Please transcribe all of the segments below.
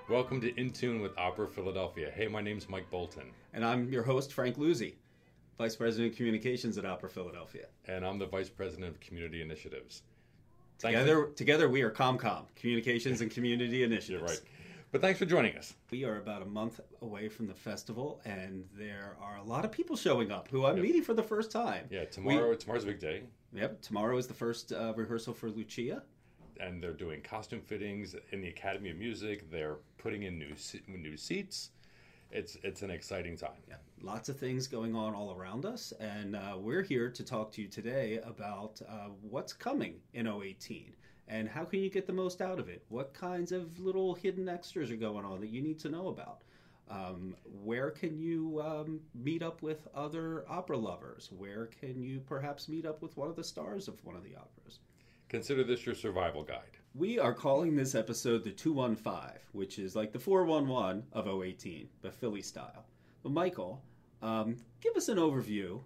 Welcome to In Tune with Opera Philadelphia. Hey, my name's Mike Bolton. And I'm your host, Frank Luzzi, Vice President of Communications at Opera Philadelphia. And I'm the Vice President of Community Initiatives. Together we are ComCom, Communications and Community Initiatives. You're right. But thanks for joining us. We are about a month away from the festival, and there are a lot of people showing up who I'm meeting for the first time. Yeah, tomorrow's a big day. Yep, tomorrow is the first rehearsal for Lucia. And they're doing costume fittings in the Academy of Music. They're putting in new seats. It's an exciting time. Yeah, lots of things going on all around us, and we're here to talk to you today about what's coming in 2018 and how can you get the most out of it. What kinds of little hidden extras are going on that you need to know about? Where can you meet up with other opera lovers? Where can you perhaps meet up with one of the stars of one of the operas? Consider this your survival guide. We are calling this episode the 215, which is like the 411 of 2018, but Philly style. But Michael, give us an overview,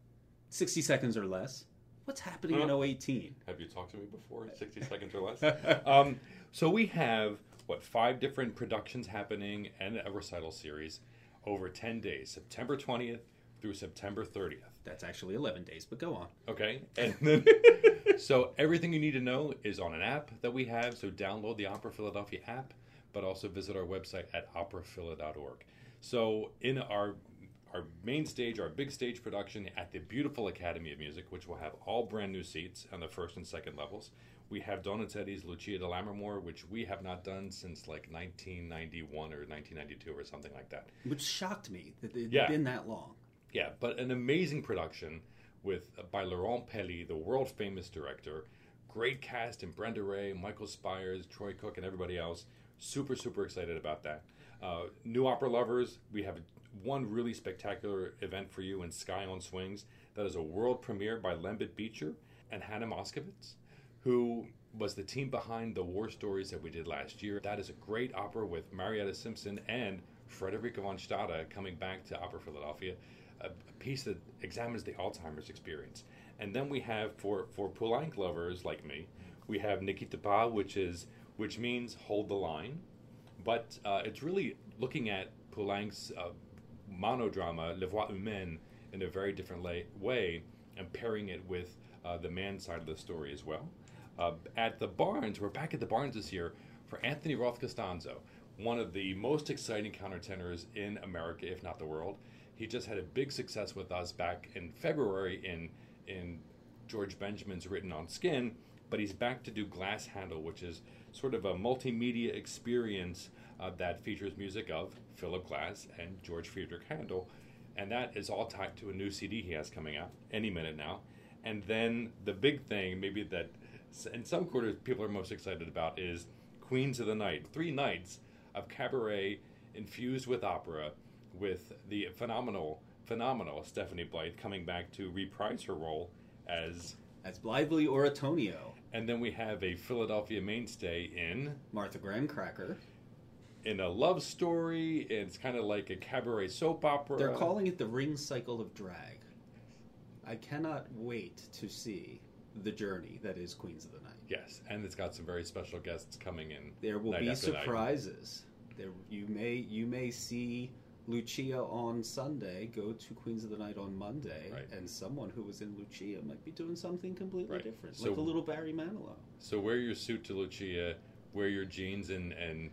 60 seconds or less. What's happening in 2018? Have you talked to me before? 60 seconds or less? So we have, 5 different productions happening and a recital series over 10 days, September 20th through September 30th. That's actually 11 days, but go on. Okay. And then, so everything you need to know is on an app that we have. So download the Opera Philadelphia app, but also visit our website at operaphila.org. So in our main stage, our big stage production at the beautiful Academy of Music, which will have all brand new seats on the first and second levels, we have Donizetti's Lucia di Lammermoor, which we have not done since like 1991 or 1992 or something like that. Which shocked me that it had been that long. Yeah, but an amazing production by Laurent Pelly, the world-famous director. Great cast in Brenda Ray, Michael Spires, Troy Cook, and everybody else. Super, super excited about that. New opera lovers, we have one really spectacular event for you in Sky on Swings. That is a world premiere by Lembit Beecher and Hannah Moskowitz, who was the team behind the war stories that we did last year. That is a great opera with Marietta Simpson and Frederica von Stade coming back to Opera Philadelphia. A piece that examines the Alzheimer's experience. And then we have, for Poulenc lovers like me, we have Ne quitte pas, which means hold the line. But it's really looking at Poulenc's monodrama, Les Voix Humaines, in a very different way, and pairing it with the man side of the story as well. At the Barnes, we're back at the Barnes this year for Anthony Roth Costanzo, one of the most exciting countertenors in America, if not the world. He just had a big success with us back in February in George Benjamin's Written on Skin, but he's back to do Glass Handle, which is sort of a multimedia experience that features music of Philip Glass and George Friedrich Handel, and that is all tied to a new CD he has coming out any minute now. And then the big thing, maybe that in some quarters people are most excited about, is Queens of the Night. 3 nights of cabaret infused with opera, with the phenomenal Stephanie Blythe coming back to reprise her role as Blithely Oratonio. And then we have a Philadelphia mainstay in Martha Graham Cracker. In a love story. It's kind of like a cabaret soap opera. They're calling it the Ring Cycle of Drag. I cannot wait to see the journey that is Queens of the Night. Yes, and it's got some very special guests coming in. There will be surprises. You may see Lucia on Sunday, go to Queens of the Night on Monday, and someone who was in Lucia might be doing something completely different, like a little Barry Manilow. So wear your suit to Lucia, wear your jeans and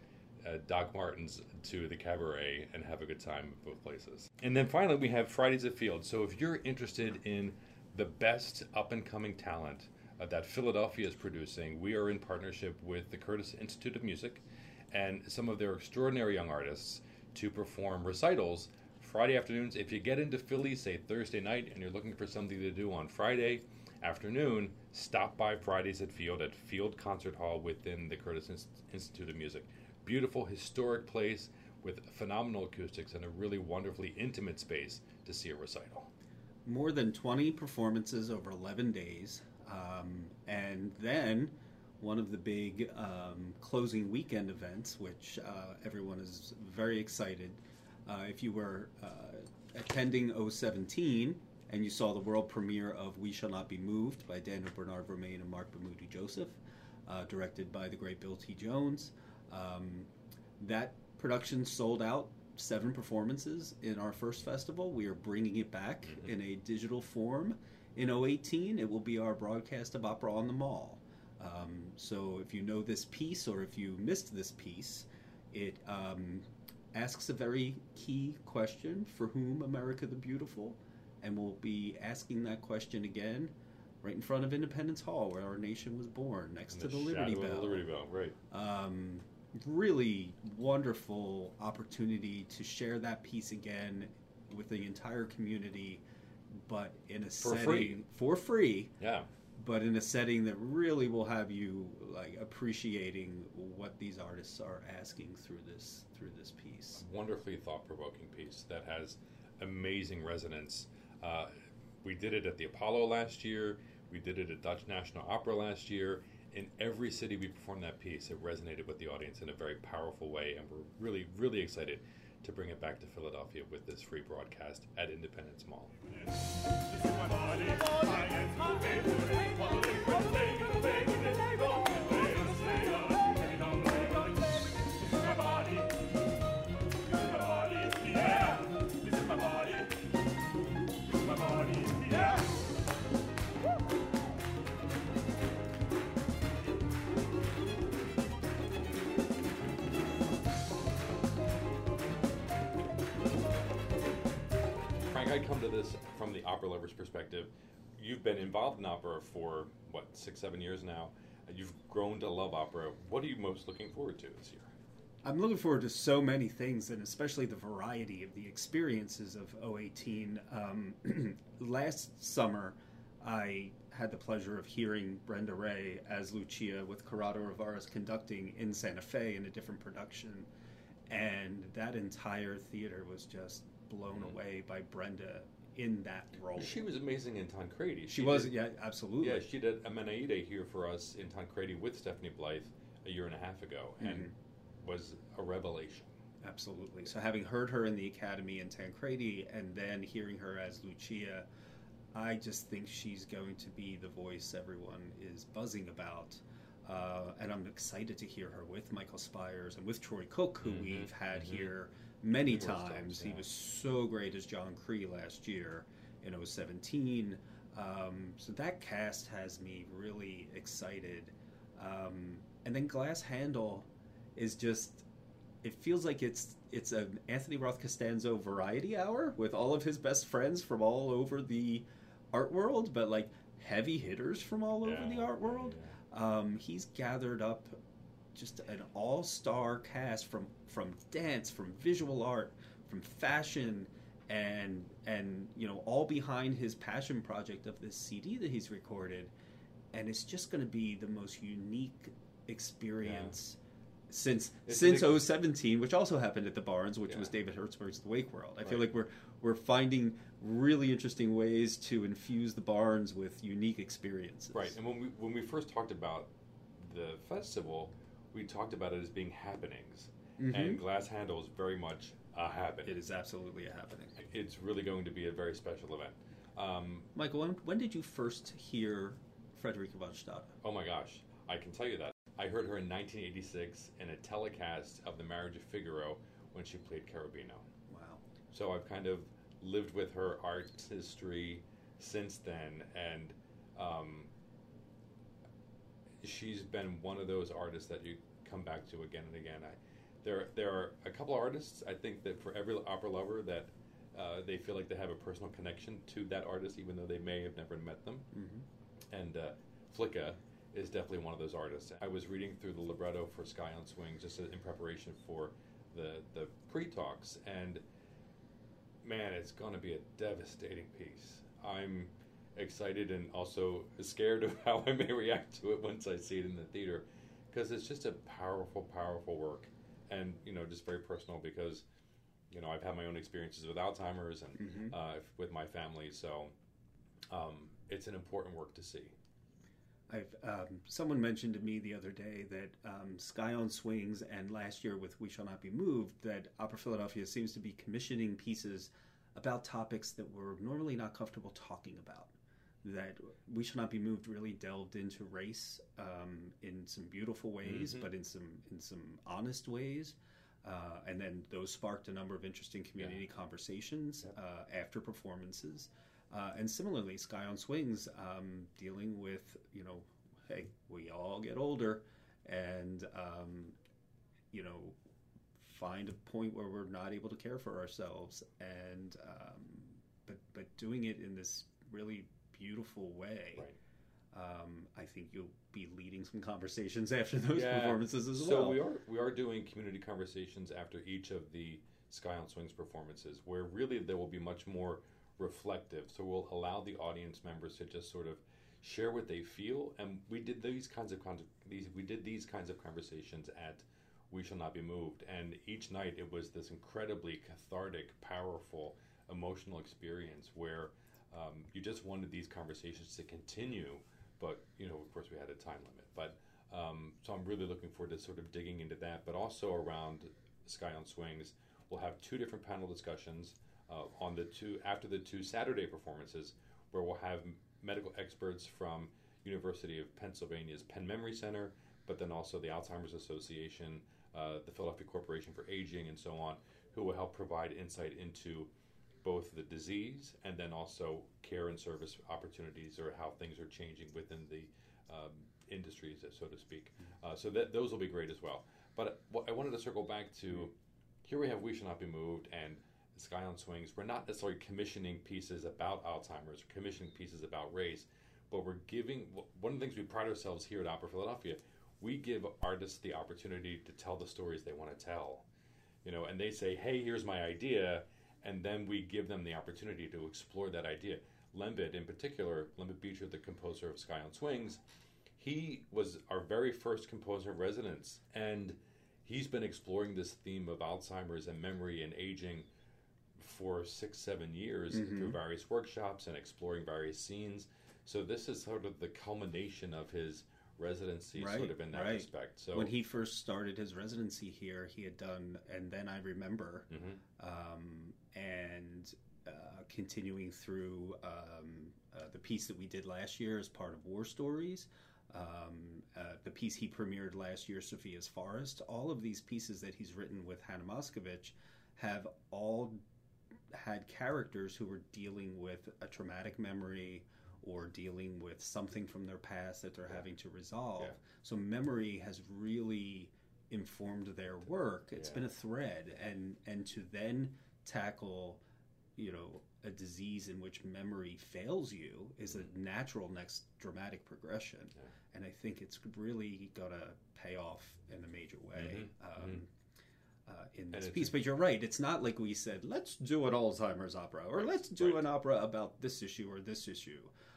Doc Martens to the cabaret, and have a good time at both places. And then finally, we have Fridays at Field. So if you're interested in the best up-and-coming talent that Philadelphia is producing, we are in partnership with the Curtis Institute of Music and some of their extraordinary young artists to perform recitals Friday afternoons. If you get into Philly, say Thursday night, and you're looking for something to do on Friday afternoon, stop by Fridays at Field Concert Hall within the Curtis Institute of Music. Beautiful, historic place with phenomenal acoustics and a really wonderfully intimate space to see a recital. More than 20 performances over 11 days. And then one of the big closing weekend events, which everyone is very excited. If you were attending 017 and you saw the world premiere of We Shall Not Be Moved by Daniel Bernard Romain and Mark Bermoudi Joseph, directed by the great Bill T. Jones, that Production sold out 7 performances in our first festival. We are bringing it back in a digital form. In 2018, it will be our broadcast of Opera on the Mall. So if you know this piece or if you missed this piece, it asks a very key question: for whom America the Beautiful? And we'll be asking that question again right in front of Independence Hall, where our nation was born, next to the Liberty Bell. The Liberty Bell, right. Really wonderful opportunity to share that piece again with the entire community, but in a setting for free. Yeah. But in a setting that really will have you like appreciating what these artists are asking through this piece. Wonderfully thought-provoking piece that has amazing resonance. We did it at the Apollo last year. We did it at Dutch National Opera last year. In every city we performed that piece, it resonated with the audience in a very powerful way, and we're really, really excited to bring it back to Philadelphia with this free broadcast at Independence Mall. I come to this from the opera lover's perspective. You've been involved in opera for, 6-7 years now. You've grown to love opera. What are you most looking forward to this year? I'm looking forward to so many things, and especially the variety of the experiences of 2018. Last summer, I had the pleasure of hearing Brenda Ray as Lucia with Corrado Rivera's conducting in Santa Fe in a different production. And that entire theater was just blown away by Brenda in that role. She was amazing in Tancredi. She was, yeah, absolutely. Yeah, she did Amenaide here for us in Tancredi with Stephanie Blythe a year and a half ago, and was a revelation. Absolutely. So having heard her in the Academy in Tancredi and then hearing her as Lucia, I just think she's going to be the voice everyone is buzzing about. And I'm excited to hear her with Michael Spires and with Troy Cook, who we've had here many times. He was so great as John Cree last year in 2017. So that cast has me really excited. And then Glass Handle is just, it feels like it's an Anthony Roth Costanzo variety hour with all of his best friends from all over the art world, but like heavy hitters from all over the art world. He's gathered up just an all-star cast from dance, from visual art, from fashion, and all behind his passion project of this CD that he's recorded. And it's just going to be the most unique experience since 2017, which also happened at the Barnes, which was David Hertzberg's The Wake World. I feel like we're finding really interesting ways to infuse the Barnes with unique experiences. Right, and when we first talked about the festival, we talked about it as being happenings, and Glass Handle is very much a happening. It is absolutely a happening. It's really going to be a very special event. Michael, when did you first hear Frederica von Stade? Oh my gosh, I can tell you that. I heard her in 1986 in a telecast of The Marriage of Figaro when she played Cherubino. Wow. So I've kind of lived with her art history since then, and she's been one of those artists that you come back to again and again. There are a couple of artists, I think, that for every opera lover that they feel like they have a personal connection to that artist, even though they may have never met them. And Flicka is definitely one of those artists. I was reading through the libretto for Sky on Swing just in preparation for the pre-talks, and man, it's going to be a devastating piece. I'm excited and also scared of how I may react to it once I see it in the theater, because it's just a powerful, powerful work, and just very personal because I've had my own experiences with Alzheimer's and with my family, so it's an important work to see. Someone mentioned to me the other day that Sky on Swings and last year with We Shall Not Be Moved, that Opera Philadelphia seems to be commissioning pieces about topics that we're normally not comfortable talking about. That We Shall Not Be Moved really delved into race in some beautiful ways, but in some honest ways. And then those sparked a number of interesting community conversations after performances. And similarly, Sky on Swings, dealing with, hey, we all get older, and, find a point where we're not able to care for ourselves, and but doing it in this really beautiful way. Right. I think you'll be leading some conversations after those performances as well. So we are doing community conversations after each of the Sky on Swings performances, where really there will be much more reflective. So we'll allow the audience members to just sort of share what they feel, and we did these kinds of conversations at We Shall Not Be Moved, and each night it was this incredibly cathartic, powerful, emotional experience where you just wanted these conversations to continue, but of course we had a time limit. But so I'm really looking forward to sort of digging into that. But also around Sky on Swings, we'll have two different panel discussions after the two Saturday performances, where we'll have medical experts from University of Pennsylvania's Penn Memory Center, but then also the Alzheimer's Association, the Philadelphia Corporation for Aging, and so on, who will help provide insight into both the disease and then also care and service opportunities, or how things are changing within the industries, so to speak. So those will be great as well. But I wanted to circle back to, here we have We Shall Not Be Moved and Sky on Swings. We're not necessarily commissioning pieces about Alzheimer's or commissioning pieces about race, but we're giving, one of the things we pride ourselves here at Opera Philadelphia, we give artists the opportunity to tell the stories they want to tell. And they say, hey, here's my idea, and then we give them the opportunity to explore that idea. Lembit, in particular, Lembit Beecher, the composer of Sky on Swings, he was our very first composer in residence, and he's been exploring this theme of Alzheimer's and memory and aging for 6-7 years through various workshops and exploring various scenes. So this is sort of the culmination of his residency, sort of in that respect. So when he first started his residency here, he had done And Then I Remember, and continuing through the piece that we did last year as part of War Stories, the piece he premiered last year, Sophia's Forest. All of these pieces that he's written with Hannah Moscovich have all had characters who were dealing with a traumatic memory or dealing with something from their past that they're having to resolve. So memory has really informed their work. It's been a thread, and to then tackle, a disease in which memory fails you is a natural next dramatic progression. And I think it's really gonna pay off in a major way. In this piece. But you're right, it's not like we said, let's do an Alzheimer's opera, or let's do an opera about this issue or this issue.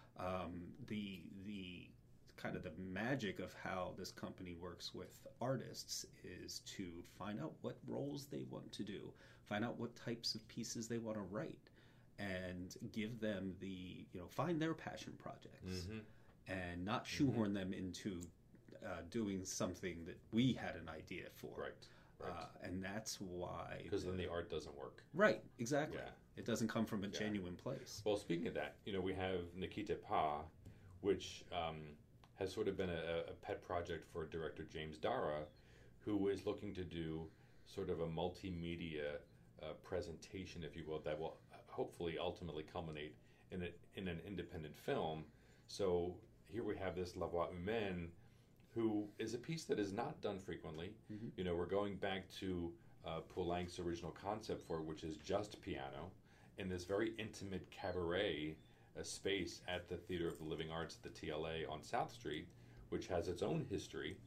The kind of the magic of how this company works with artists is to find out what roles they want to do, find out what types of pieces they want to write, and give them find their passion projects, and not shoehorn them into doing something that we had an idea for. Right. And that's why... Because then the art doesn't work. Right, exactly. It doesn't come from a genuine place. Well, speaking of that, we have Nikita Pa, which has sort of been a pet project for director James Dara, who is looking to do sort of a multimedia presentation, if you will, that will hopefully ultimately culminate in an independent film. So here we have this La Voix Humaine, who is a piece that is not done frequently. We're going back to Poulenc's original concept for it, which is just piano, in this very intimate cabaret space at the Theater of the Living Arts, the TLA on South Street, which has its own history,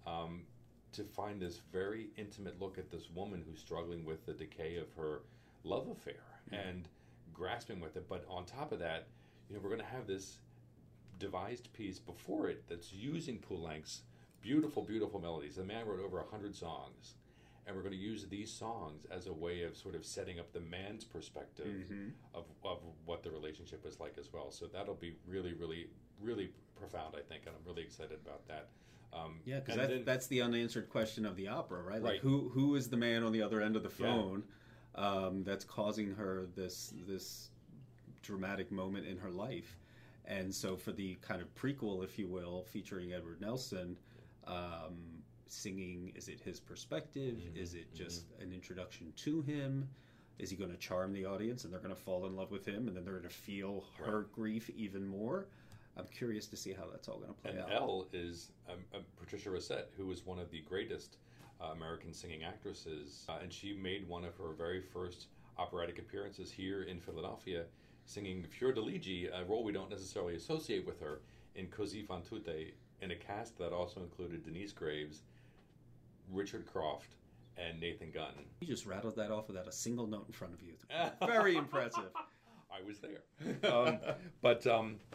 to find this very intimate look at this woman who's struggling with the decay of her love affair and grasping with it. But on top of that, we're going to have this devised piece before it that's using Poulenc's beautiful, beautiful melodies. The man wrote over 100 songs, and we're going to use these songs as a way of sort of setting up the man's perspective of what the relationship is like as well. So that'll be really, really, really profound, I think, and I'm really excited about that. Because that's the unanswered question of the opera, right? Like who is the man on the other end of the phone that's causing her this dramatic moment in her life? And so for the kind of prequel, if you will, featuring Edward Nelson, singing? Is it his perspective? Is it just an introduction to him? Is he going to charm the audience and they're going to fall in love with him and then they're going to feel her grief even more? I'm curious to see how that's all going to play out. And Elle is Patricia Racette, who was one of the greatest American singing actresses, and she made one of her very first operatic appearances here in Philadelphia, singing Fiordiligi, a role we don't necessarily associate with her, in Così fan tutte, in a cast that also included Denise Graves, Richard Croft, and Nathan Gunn. You just rattled that off without a single note in front of you. Very impressive. I was there. But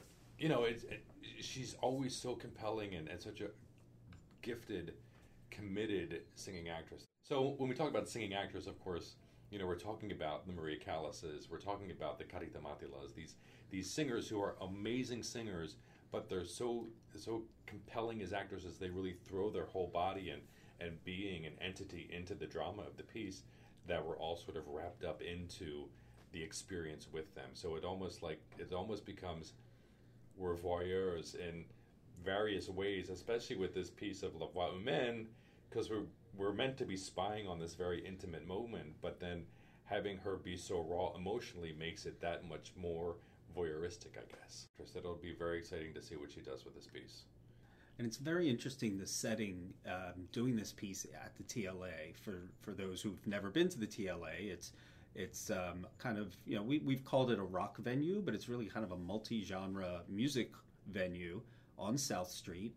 she's always so compelling and such a gifted, committed singing actress. So when we talk about singing actress, of course, we're talking about the Maria Callas's, we're talking about the Carita Mattilas, these singers who are amazing singers, but they're so compelling as actresses. They really throw their whole body and being and entity into the drama of the piece, that we're all sort of wrapped up into the experience with them. So it almost becomes, we're voyeurs in various ways, especially with this piece of La Voix Humaine, because we're meant to be spying on this very intimate moment, but then having her be so raw emotionally makes it that much more voyeuristic, I guess. So it'll be very exciting to see what she does with this piece. And it's very interesting, the setting, doing this piece at the TLA. For those who've never been to the TLA, it's kind of, we've called it a rock venue, but it's really kind of a multi-genre music venue on South Street.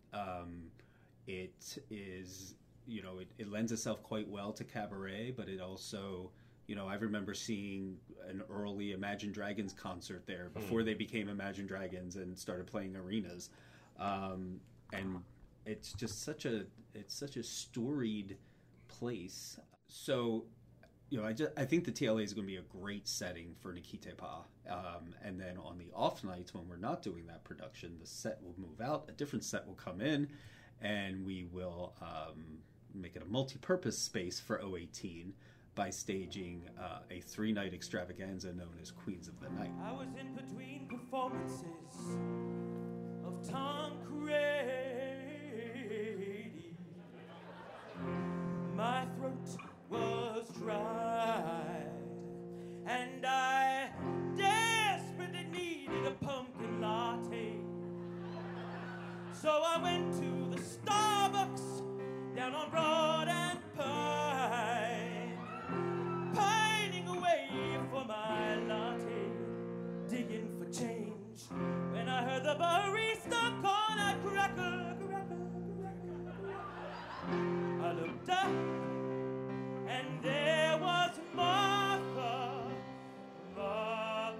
It is, it lends itself quite well to cabaret, but it also, I remember seeing an early Imagine Dragons concert there before they became Imagine Dragons and started playing arenas. And it's just such a storied place. So, I think the TLA is going to be a great setting for Nikita Pa. And then on the off nights when we're not doing that production, the set will move out, a different set will come in, and we will make it a multi-purpose space for O18 by staging a 3-night extravaganza known as Queens of the Night. I was in between performances of Tancredi. My throat was dry, and I desperately needed a pumpkin latte. So I went to the Starbucks down on Broad and Pine, pining away for my latte, digging for change, when I heard the barista call a cracker, cracker, cracker. I looked up, and there was Martha, my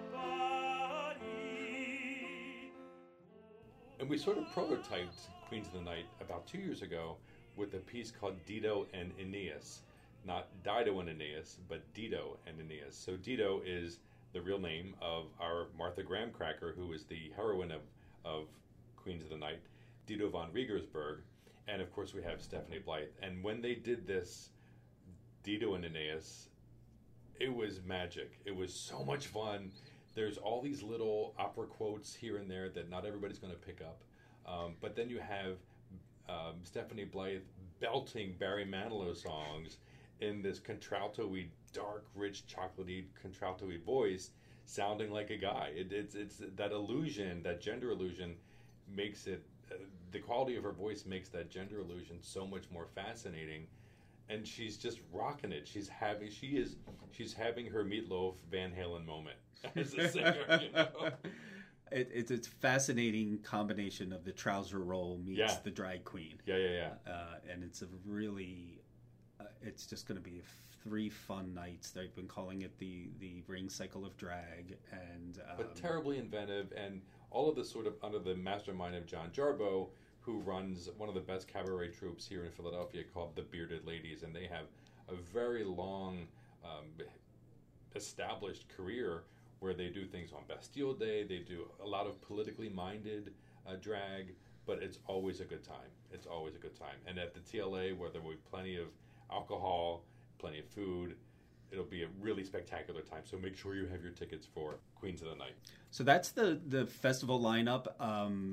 body. And we sort of prototyped Queens of the Night about 2 years ago with a piece called Dido and Aeneas. Not Dido and Aeneas, but Dido and Aeneas. So Dido is the real name of our Martha Graham cracker, who is the heroine of Queens of the Night, Dido von Regensburg. And of course we have Stephanie Blythe. And when they did this Dido and Aeneas, it was magic. It was so much fun. There's all these little opera quotes here and there that not everybody's going to pick up. But then you have Stephanie Blythe belting Barry Manilow songs in this contralto-y, dark, rich, chocolatey, contralto-y voice, sounding like a guy. It's that illusion, that gender illusion, makes it. The quality of her voice makes that gender illusion so much more fascinating, and she's just rocking it. She's having her Meatloaf Van Halen moment as a singer. It's a fascinating combination of the trouser roll meets the drag queen. Yeah. And it's a really, it's just going to be 3 fun nights. They've been calling it the Ring Cycle of Drag, and but terribly inventive, and all of this sort of under the mastermind of John Jarboe, who runs one of the best cabaret troupes here in Philadelphia called the Bearded Ladies, and they have a very long established career where they do things on Bastille Day. They do a lot of politically minded drag, but it's always a good time. It's always a good time. And at the TLA, where there will be plenty of alcohol, plenty of food, it'll be a really spectacular time. So make sure you have your tickets for Queens of the Night. So that's the festival lineup.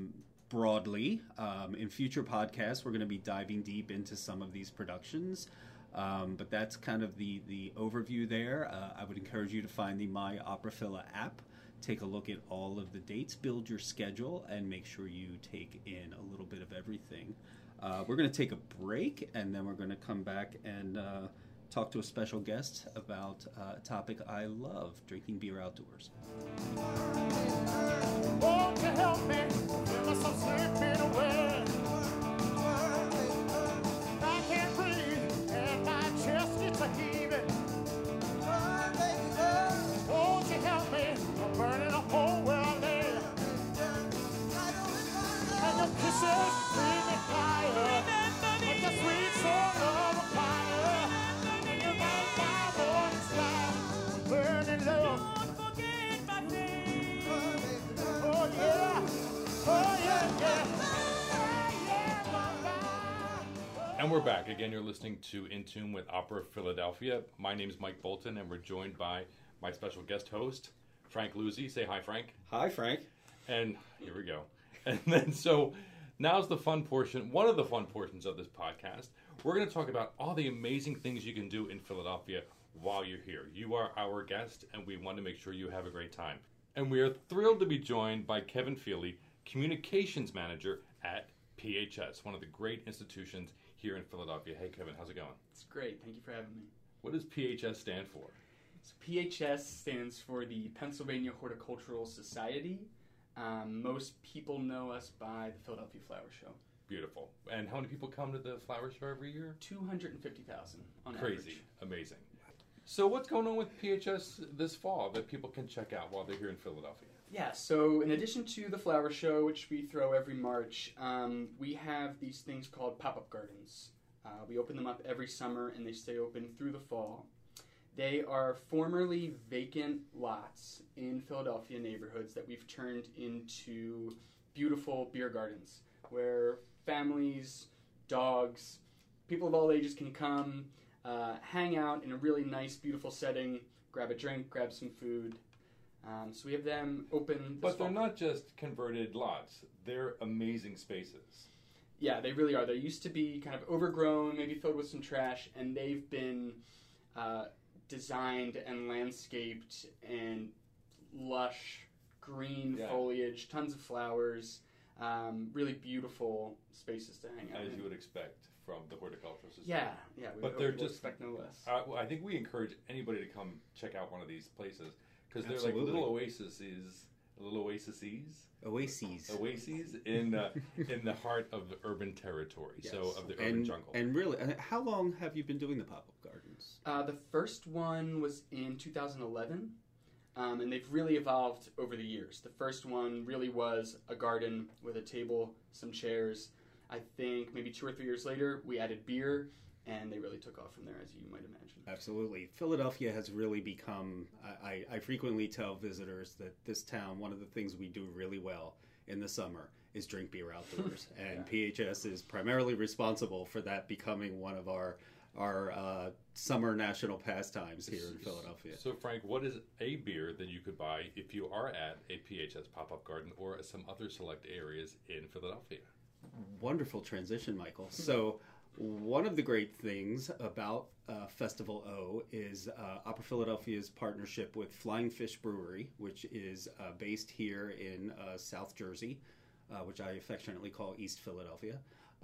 broadly. In future podcasts, we're going to be diving deep into some of these productions. But that's kind of the overview there. I would encourage you to find the My Operaphila app. Take a look at all of the dates, build your schedule, and make sure you take in a little bit of everything. We're going to take a break, and then we're going to come back and talk to a special guest about a topic I love, drinking beer outdoors. Won't you help me? Feel some slipping away. I can't breathe, and my chest gets a heaving. Won't you help me? I'm burning a hole where I lay. And your kisses bring me higher. Like the sweet soul of a fire. And you make my morning sky burning low. Don't forget my name. Oh yeah, oh yeah, yeah. And we're back. Again, you're listening to In Tune with Opera Philadelphia. My name is Mike Bolton, and we're joined by my special guest host, Frank Luzzi. Say hi, Frank. Hi, Frank. And here we go. And then, so now's the fun portion, one of the fun portions of this podcast. We're going to talk about all the amazing things you can do in Philadelphia while you're here. You are our guest, and we want to make sure you have a great time. And we are thrilled to be joined by Kevin Feely, Communications Manager at PHS, one of the great institutions here in Philadelphia. Hey, Kevin, how's it going? It's great. Thank you for having me. What does PHS stand for? So PHS stands for the Pennsylvania Horticultural Society. Most people know us by the Philadelphia Flower Show. Beautiful. And how many people come to the flower show every year? 250,000 on Crazy. average. Amazing. So what's going on with PHS this fall that people can check out while they're here in Philadelphia? Yeah, so in addition to the flower show, which we throw every March, we have these things called pop-up gardens. We open them up every summer, and they stay open through the fall. They are formerly vacant lots in Philadelphia neighborhoods that we've turned into beautiful beer gardens where families, dogs, people of all ages can come, hang out in a really nice, beautiful setting, grab a drink, grab some food. So we have them open this But they're fall. not just converted lots. They're amazing spaces. Yeah, they really are. They used to be kind of overgrown, maybe filled with some trash, and they've been designed and landscaped and lush green foliage, tons of flowers, really beautiful spaces to hang out As in. you would expect from the Horticultural Society. Yeah, we But they're would just- expect no less. I think we encourage anybody to come check out one of these places because they're like Absolutely. little oases in the heart of the urban territory, so of the urban jungle. And really, how long have you been doing the pop-up gardens? The first one was in 2011, and they've really evolved over the years. The first one really was a garden with a table, some chairs. I think maybe 2 or 3 years later, we added beer, and they really took off from there, as you might imagine. Absolutely. Philadelphia has really become, I frequently tell visitors that this town, one of the things we do really well in the summer is drink beer outdoors. And PHS is primarily responsible for that becoming one of our summer national pastimes here in Philadelphia. So, Frank, what is a beer that you could buy if you are at a PHS pop-up garden or some other select areas in Philadelphia? Wonderful transition, Michael. So one of the great things about Festival O is Opera Philadelphia's partnership with Flying Fish Brewery, which is based here in South Jersey, which I affectionately call East Philadelphia.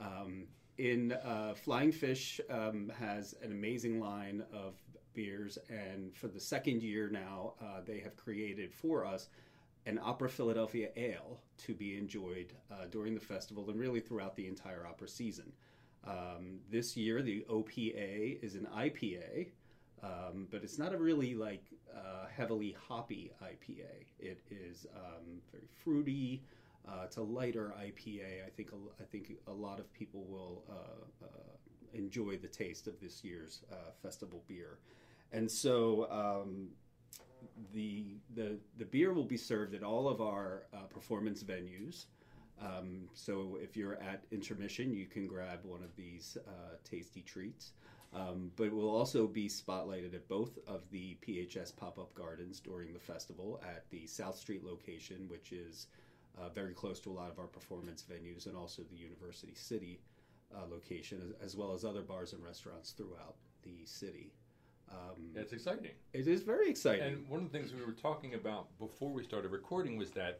Flying Fish has an amazing line of beers, and for the second year now, they have created for us an Opera Philadelphia Ale to be enjoyed during the festival and really throughout the entire opera season. This year, the OPA is an IPA, but it's not a really heavily hoppy IPA. It is very fruity. It's a lighter IPA. I think a lot of people will enjoy the taste of this year's festival beer, and so the beer will be served at all of our performance venues. So if you're at intermission, you can grab one of these tasty treats. But we'll also be spotlighted at both of the PHS pop-up gardens during the festival at the South Street location, which is very close to a lot of our performance venues and also the University City location, as well as other bars and restaurants throughout the city. It's exciting. It is very exciting. And one of the things we were talking about before we started recording was that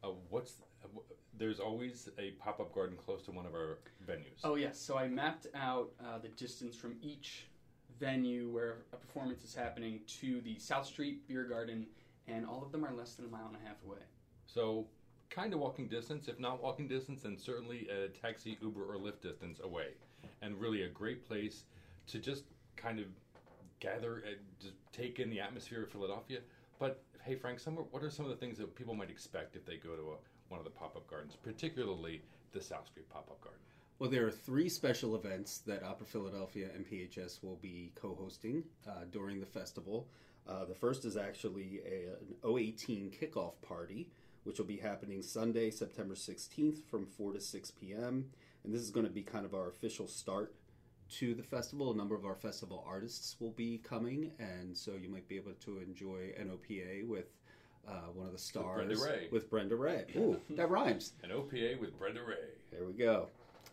there's always a pop-up garden close to one of our venues. Oh, yes. So I mapped out the distance from each venue where a performance is happening to the South Street Beer Garden, and all of them are less than a mile and a half away. So kind of walking distance. If not walking distance, then certainly a taxi, Uber, or Lyft distance away. And really a great place to just kind of gather and just take in the atmosphere of Philadelphia. But hey, Frank, what are some of the things that people might expect if they go to one of the pop-up gardens, particularly the South Street pop-up garden? Well, there are 3 special events that Opera Philadelphia and PHS will be co-hosting during the festival. The first is actually an 018 kickoff party, which will be happening Sunday, September 16th from 4 to 6 p.m. And this is going to be kind of our official start to the festival. A number of our festival artists will be coming, and so you might be able to enjoy an OPA with one of the stars. With Brenda Ray. Ooh, that rhymes. An OPA with Brenda Ray. There we go.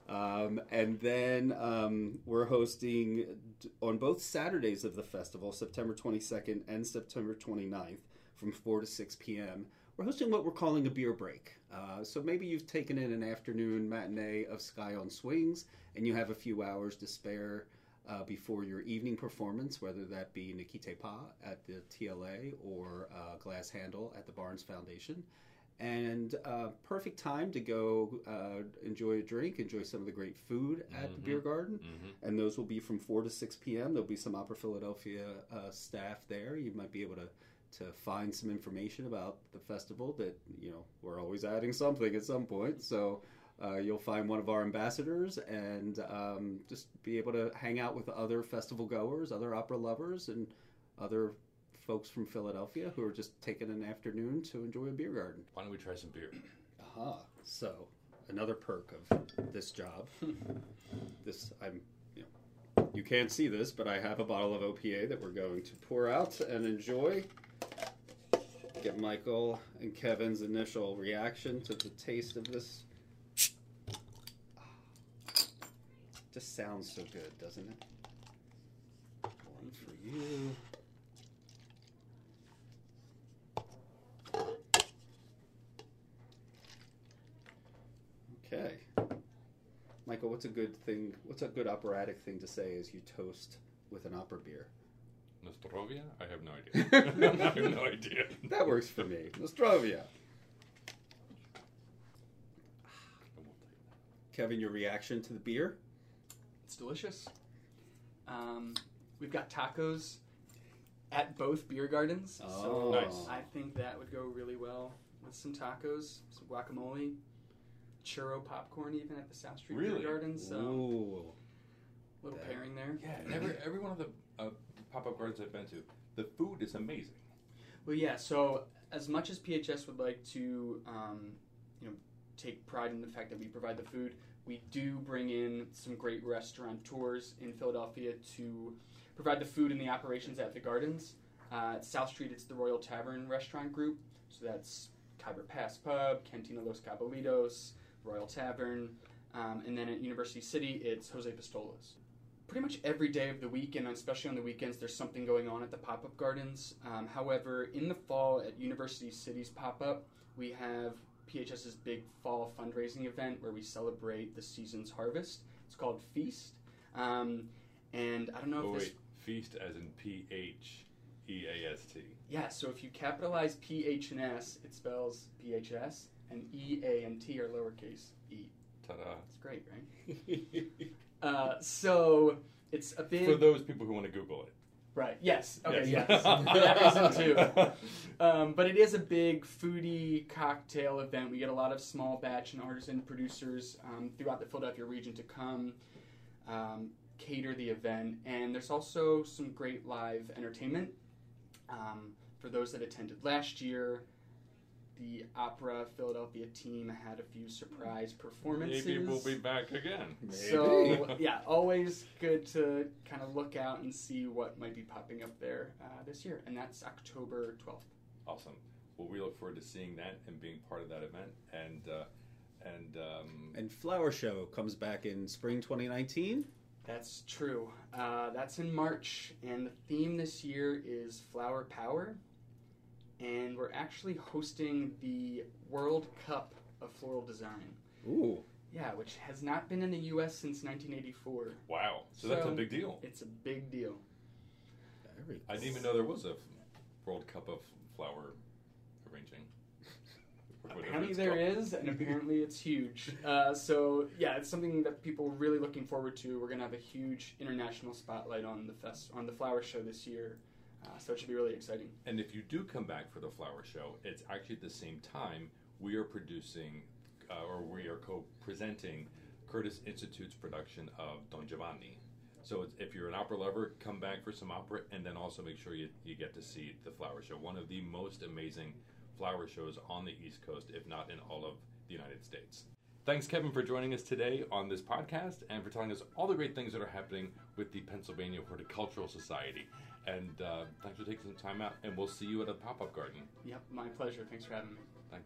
And then we're hosting on both Saturdays of the festival, September 22nd and September 29th, from 4 to 6 p.m., we're hosting what we're calling a beer break. So maybe you've taken in an afternoon matinee of Sky on Swings, and you have a few hours to spare before your evening performance, whether that be Nikite Pa at the TLA or Glass Handle at the Barnes Foundation. And perfect time to go enjoy a drink, enjoy some of the great food at the beer garden. Mm-hmm. And those will be from 4 to 6 p.m. There'll be some Opera Philadelphia staff there. You might be able to find some information about the festival that, we're always adding something at some point. So you'll find one of our ambassadors and just be able to hang out with other festival goers, other opera lovers, and other folks from Philadelphia who are just taking an afternoon to enjoy a beer garden. Why don't we try some beer? Aha. So another perk of this job. You can't see this, but I have a bottle of OPA that we're going to pour out and enjoy. Get Michael and Kevin's initial reaction to the taste of this. Just sounds so good, doesn't it? One for you. Okay. Michael, what's a good operatic thing to say as you toast with an opera beer? Nostrovia? I have no idea. I have no idea. That works for me. Nostrovia. Kevin, your reaction to the beer? It's delicious. We've got tacos at both beer gardens. Oh. So Nice. I think that would go really well with some tacos, some guacamole, churro popcorn even at the South Street Really? Beer Garden. So Ooh. little pairing there. Yeah, and every one of the pop-up gardens I've been to, the food is amazing. Well, yeah. So as much as PHS would like to, take pride in the fact that we provide the food, we do bring in some great restaurateurs in Philadelphia to provide the food and the operations at the gardens. At South Street, it's the Royal Tavern Restaurant Group. So that's Khyber Pass Pub, Cantina Los Cabalitos, Royal Tavern, and then at University City, it's Jose Pistolas. Pretty much every day of the week, and especially on the weekends, there's something going on at the pop-up gardens. However, in the fall at University City's pop-up, we have PHS's big fall fundraising event where we celebrate the season's harvest. It's called Feast. And I don't know if this... Feast as in P-H-E-A-S-T. Yeah, so if you capitalize P-H and S, it spells P-H-S, and E-A and T are lowercase e. Ta-da. It's great, right? So it's a big... For those people who want to Google it. Right, yes. Okay, Yes. yes. For that reason, too. But it is a big foodie cocktail event. We get a lot of small batch and artisan producers throughout the Philadelphia region to come cater the event. And there's also some great live entertainment. For those that attended last year, the Opera Philadelphia team had a few surprise performances. Maybe we'll be back again. So, yeah, always good to kind of look out and see what might be popping up there this year. And that's October 12th. Awesome. well, we look forward to seeing that and being part of that event. And Flower Show comes back in spring 2019. That's true. That's in March, and the theme this year is Flower Power. And we're actually hosting the World Cup of Floral Design. Ooh. Yeah, which has not been in the U.S. since 1984. Wow. So that's a big deal. It's a big deal. Very I didn't even know there was a World Cup of flower arranging. Apparently there is, and apparently it's huge. So yeah, it's something that people are really looking forward to. We're going to have a huge international spotlight on the flower show this year. So it should be really exciting. And if you do come back for the flower show, it's actually at the same time we are producing, or we are co-presenting Curtis Institute's production of Don Giovanni. So if you're an opera lover, come back for some opera, and then also make sure you get to see the flower show. One of the most amazing flower shows on the East Coast, if not in all of the United States. Thanks, Kevin, for joining us today on this podcast and for telling us all the great things that are happening with the Pennsylvania Horticultural Society. And thanks for taking some time out, and we'll see you at a pop-up garden. Yep, my pleasure. Thanks for having me. Thanks.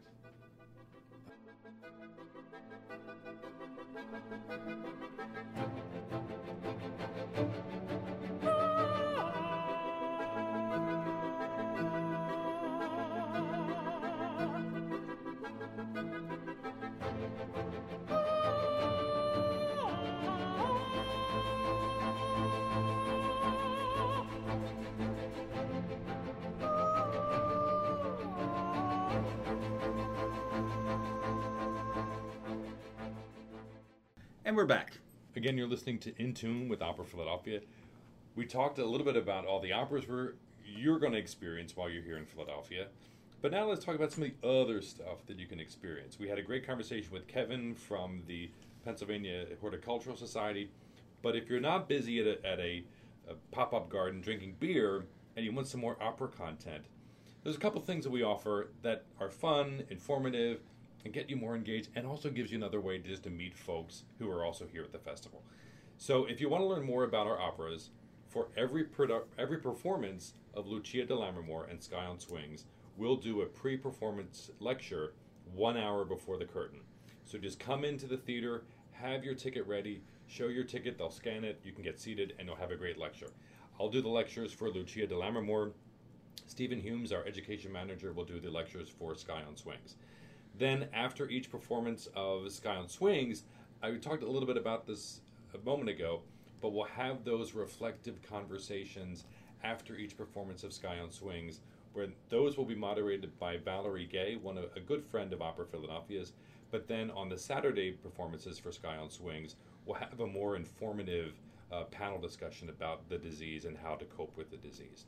And we're back. Again, you're listening to In Tune with Opera Philadelphia. We talked a little bit about all the operas you're going to experience while you're here in Philadelphia. But now let's talk about some of the other stuff that you can experience. We had a great conversation with Kevin from the Pennsylvania Horticultural Society. But if you're not busy at a pop-up garden drinking beer and you want some more opera content, there's a couple things that we offer that are fun, informative, and get you more engaged, and also gives you another way just to meet folks who are also here at the festival. So if you want to learn more about our operas, for every performance of Lucia di Lammermoor and Sky on Swings, we'll do a pre-performance lecture 1 hour before the curtain. So just come into the theater, have your ticket ready, show your ticket, they'll scan it, you can get seated, and you'll have a great lecture. I'll do the lectures for Lucia di Lammermoor. Stephen Humes, our education manager, will do the lectures for Sky on Swings. Then, after each performance of Sky on Swings, I talked a little bit about this a moment ago, but we'll have those reflective conversations after each performance of Sky on Swings, where those will be moderated by Valerie Gay, a good friend of Opera Philadelphia's. But then on the Saturday performances for Sky on Swings, we'll have a more informative panel discussion about the disease and how to cope with the disease.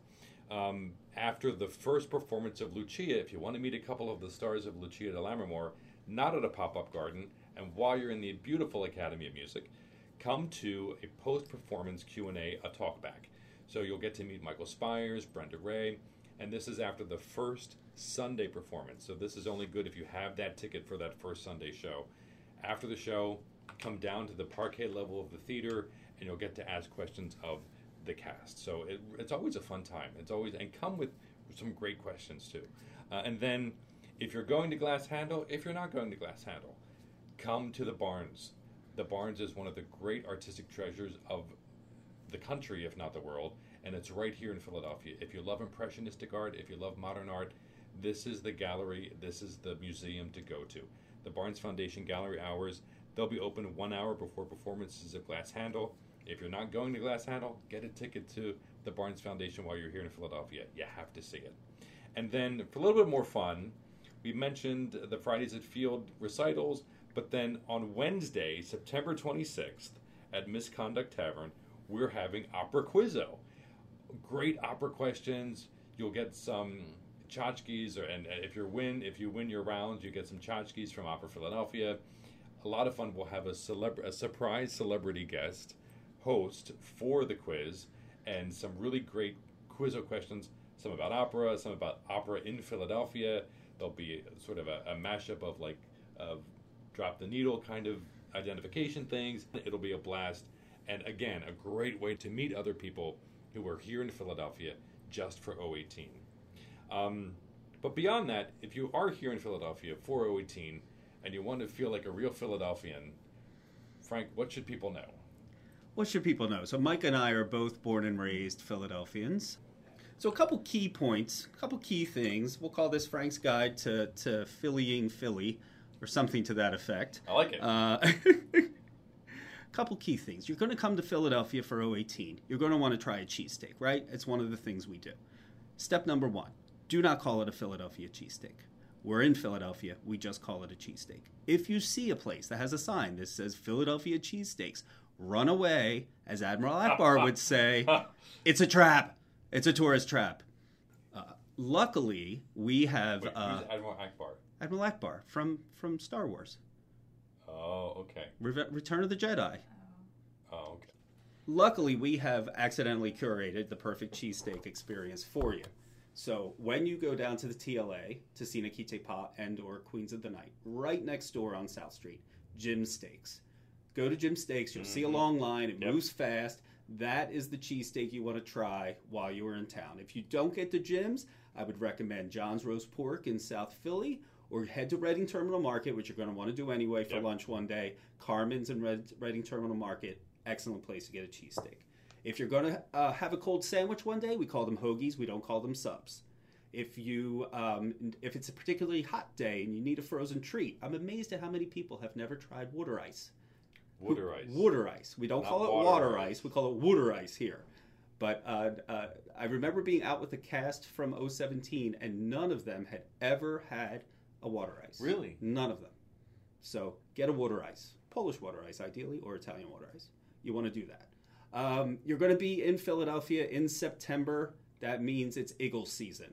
After the first performance of Lucia, if you want to meet a couple of the stars of Lucia di Lammermoor, not at a pop-up garden, and while you're in the beautiful Academy of Music, come to a post-performance Q&A, a talkback. So you'll get to meet Michael Spires, Brenda Ray, and this is after the first Sunday performance. So this is only good if you have that ticket for that first Sunday show. After the show, come down to the parquet level of the theater, and you'll get to ask questions of the cast. So it's always a fun time. And come with some great questions too. And then if you're going to Glass Handle, if you're not going to Glass Handle, come to the Barnes. The Barnes is one of the great artistic treasures of the country, if not the world, and it's right here in Philadelphia. If you love impressionistic art, if you love modern art, this is the gallery, this is the museum to go to. The Barnes Foundation Gallery Hours, they'll be open 1 hour before performances of Glass Handle. If you're not going to Glass Handle, get a ticket to the Barnes Foundation while you're here in Philadelphia. You have to see it. And then for a little bit more fun, we mentioned the Fridays at Field recitals, but then on Wednesday, September 26th, at Misconduct Tavern, we're having Opera Quizzo. Great opera questions. You'll get some tchotchkes, and if you win your rounds, you get some tchotchkes from Opera Philadelphia. A lot of fun. We'll have a surprise celebrity guest host for the quiz, and some really great Quizzo questions, some about opera, some about opera in Philadelphia. There'll be sort of a mashup of drop the needle kind of identification things. It'll be a blast, and again, a great way to meet other people who are here in Philadelphia just for 018. But beyond that, if you are here in Philadelphia for 018 and you want to feel like a real Philadelphian, Frank, what should people know? What should people know? So Mike and I are both born and raised Philadelphians. So a couple key points, a couple key things. We'll call this Frank's Guide to Phillying Philly, or something to that effect. I like it. Couple key things. You're going to come to Philadelphia for 018. You're going to want to try a cheesesteak, right? It's one of the things we do. Step number 1, do not call it a Philadelphia cheesesteak. We're in Philadelphia. We just call it a cheesesteak. If you see a place that has a sign that says Philadelphia cheesesteaks, run away, as Admiral Akbar would say. It's a trap. It's a tourist trap. Luckily, we have... Wait, who's Admiral Akbar? Admiral Akbar from Star Wars. Oh, okay. Return of the Jedi. Oh, okay. Luckily, we have accidentally curated the perfect cheesesteak experience for you. So when you go down to the TLA, Tessina Kite Pa and or Queens of the Night, right next door on South Street, Jim's Steaks. Go to Jim's Steaks. You'll see a long line. It moves fast. That is the cheesesteak you want to try while you are in town. If you don't get to Jim's, I would recommend John's Roast Pork in South Philly, or head to Reading Terminal Market, which you're going to want to do anyway for lunch one day. Carmen's in Reading Terminal Market. Excellent place to get a cheesesteak. If you're going to have a cold sandwich one day, we call them hoagies. We don't call them subs. If it's a particularly hot day and you need a frozen treat, I'm amazed at how many people have never tried water ice. Water ice. Water ice. We don't call it water ice. We call it water ice here. But I remember being out with the cast from 017, and none of them had ever had a water ice. Really? None of them. So get a water ice. Polish water ice, ideally, or Italian water ice. You want to do that. You're going to be in Philadelphia in September. That means it's Eagles season.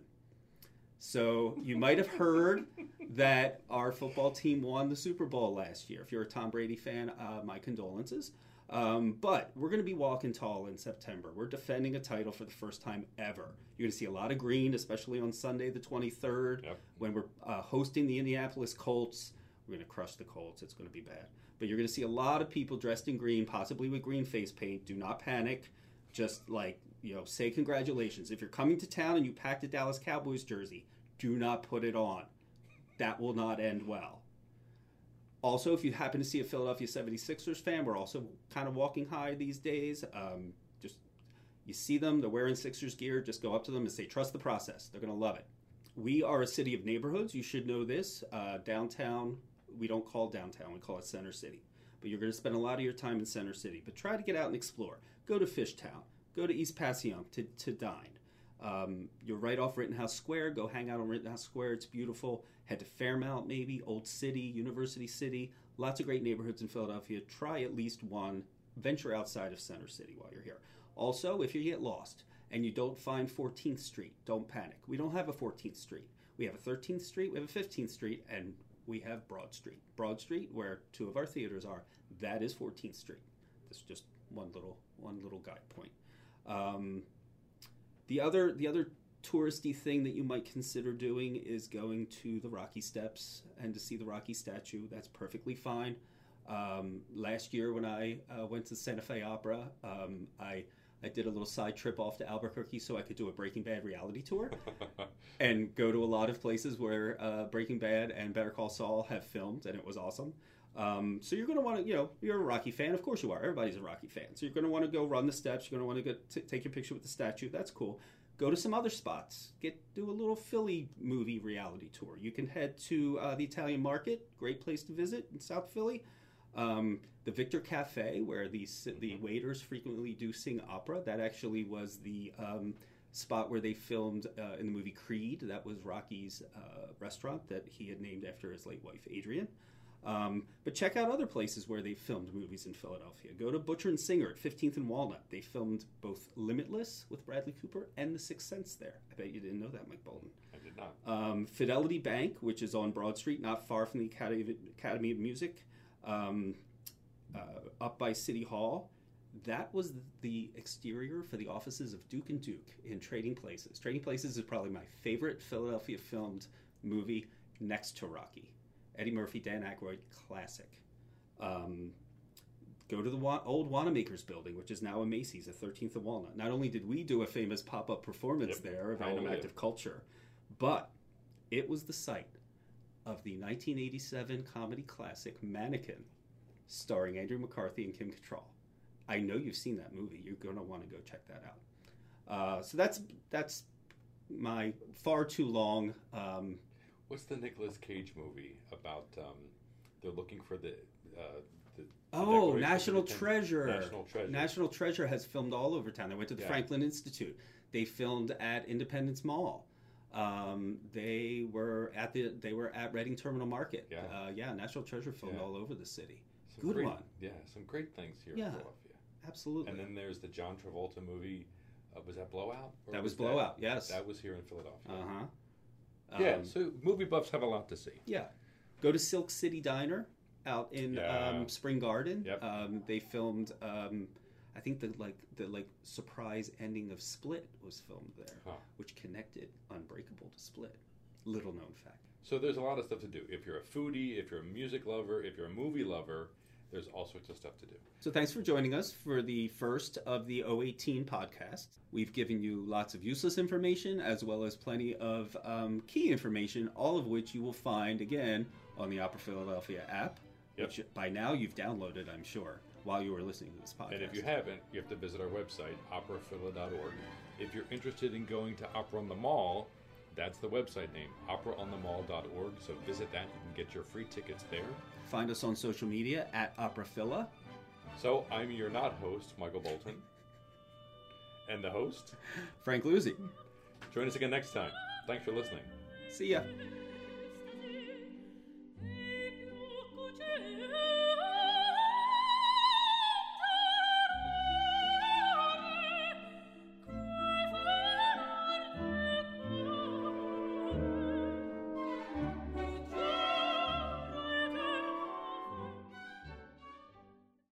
So you might have heard that our football team won the Super Bowl last year. If you're a Tom Brady fan, my condolences. But we're going to be walking tall in September. We're defending a title for the first time ever. You're going to see a lot of green, especially on Sunday the 23rd, when we're hosting the Indianapolis Colts. We're going to crush the Colts. It's going to be bad. But you're going to see a lot of people dressed in green, possibly with green face paint. Do not panic. Just say congratulations. If you're coming to town and you packed a Dallas Cowboys jersey, do not put it on. That will not end well. Also, if you happen to see a Philadelphia 76ers fan, we're also kind of walking high these days. You see them, they're wearing Sixers gear, just go up to them and say, trust the process. They're going to love it. We are a city of neighborhoods. You should know this. Downtown, we don't call downtown, we call it Center City. But you're going to spend a lot of your time in Center City. But try to get out and explore. Go to Fishtown. Go to East Passyunk to dine. You're right off Rittenhouse Square. Go hang out on Rittenhouse Square. It's beautiful. Head to Fairmount, maybe, Old City, University City. Lots of great neighborhoods in Philadelphia. Try at least one. Venture outside of Center City while you're here. Also, if you get lost and you don't find 14th Street, don't panic. We don't have a 14th Street. We have a 13th Street, we have a 15th Street, and we have Broad Street. Broad Street, where two of our theaters are, that is 14th Street. That's just one little guide point. The other touristy thing that you might consider doing is going to the Rocky Steps and to see the Rocky statue. That's perfectly fine. Last year when I went to Santa Fe Opera, I did a little side trip off to Albuquerque so I could do a Breaking Bad reality tour and go to a lot of places where Breaking Bad and Better Call Saul have filmed, and it was awesome. So you're going to want to, you're a Rocky fan. Of course you are. Everybody's a Rocky fan. So you're going to want to go run the steps. You're going to want to go take your picture with the statue. That's cool. Go to some other spots. Do a little Philly movie reality tour. You can head to the Italian Market. Great place to visit in South Philly. The Victor Cafe, where the waiters frequently do sing opera. That actually was the spot where they filmed in the movie Creed. That was Rocky's restaurant that he had named after his late wife, Adrian. But check out other places where they filmed movies in Philadelphia. Go to Butcher and Singer at 15th and Walnut. They filmed both Limitless with Bradley Cooper and The Sixth Sense there. I bet you didn't know that, Mike Bolton. I did not. Fidelity Bank, which is on Broad Street, not far from the Academy of Music, up by City Hall. That was the exterior for the offices of Duke and Duke in Trading Places. Trading Places is probably my favorite Philadelphia filmed movie next to Rocky. Eddie Murphy, Dan Aykroyd, classic. Go to the old Wanamaker's building, which is now a Macy's at 13th and Walnut. Not only did we do a famous pop-up performance there of Random Active Culture, but It was the site of the 1987 comedy classic Mannequin, starring Andrew McCarthy and Kim Cattrall. I know you've seen that movie. You're going to want to go check that out. So that's my far too long. What's the Nicolas Cage movie about? They're looking for the Oh, Declaration National of Independence. Treasure. National Treasure. National Treasure has filmed all over town. They went to the Yeah. Franklin Institute. They filmed at Independence Mall. They were at Reading Terminal Market. Yeah. National Treasure filmed Yeah. all over the city. Some Good great, one. Yeah, some great things here Yeah. in Philadelphia. Absolutely. And then there's the John Travolta movie. Was that Blowout? Or That was Blowout, yes. That was here in Philadelphia. Uh-huh. Yeah, so movie buffs have a lot to see. Yeah. Go to Silk City Diner out in Yeah. Spring Garden. Yep. They filmed I think the surprise ending of Split was filmed there, Huh. which connected Unbreakable to Split. Little known fact. So there's a lot of stuff to do. If you're a foodie, if you're a music lover, if you're a movie lover, there's all sorts of stuff to do. So thanks for joining us for the first of the 018 podcast. We've given you lots of useless information as well as plenty of key information, all of which you will find, again, on the Opera Philadelphia app, Yep. which by now you've downloaded, I'm sure, while you were listening to this podcast. And if you haven't, you have to visit our website, operaphila.org. If you're interested in going to Opera on the Mall, that's the website name, operaonthemall.org. So visit that. You can get your free tickets there. Find us on social media at OperaPhila. So I'm your not host, Michael Bolton. And the host, Frank Luzzi. join us again next time. Thanks for listening. See ya.